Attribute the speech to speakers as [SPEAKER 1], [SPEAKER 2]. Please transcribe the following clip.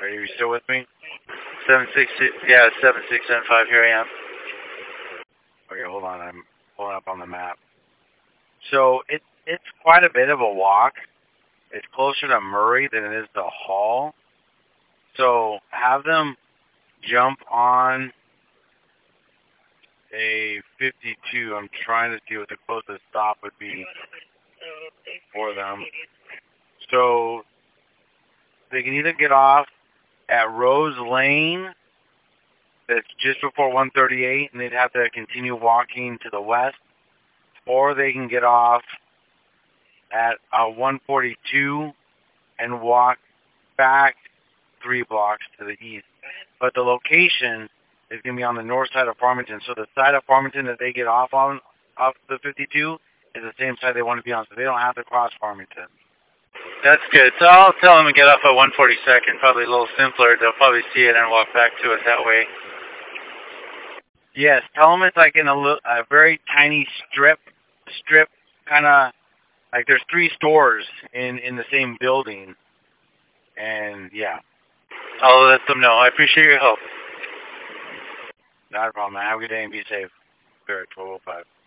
[SPEAKER 1] Are you still with me?
[SPEAKER 2] 7675. Here I am.
[SPEAKER 1] Okay, hold on. I'm pulling up on the map. So it's quite a bit of a walk. It's closer to Murray than it is to Hall. So have them jump on a 52. I'm trying to see what the closest stop would be for them. So they can either get off at Rose Lane, that's just before 138, and they'd have to continue walking to the west, or they can get off at 142 and walk back 3 blocks to the east. But the location is going to be on the north side of Farmington. So the side of Farmington that they get off the 52 is the same side they want to be on, so they don't have to cross Farmington.
[SPEAKER 2] That's good. So I'll tell them to get off at 142nd. Probably a little simpler. They'll probably see it and walk back to it that way.
[SPEAKER 1] Yes, tell them it's like in a very tiny strip kind of, like there's 3 stores in the same building. And yeah.
[SPEAKER 2] I'll let them know. I appreciate your help.
[SPEAKER 1] Not a problem, man. Have a good day and be safe. Spirit 1205.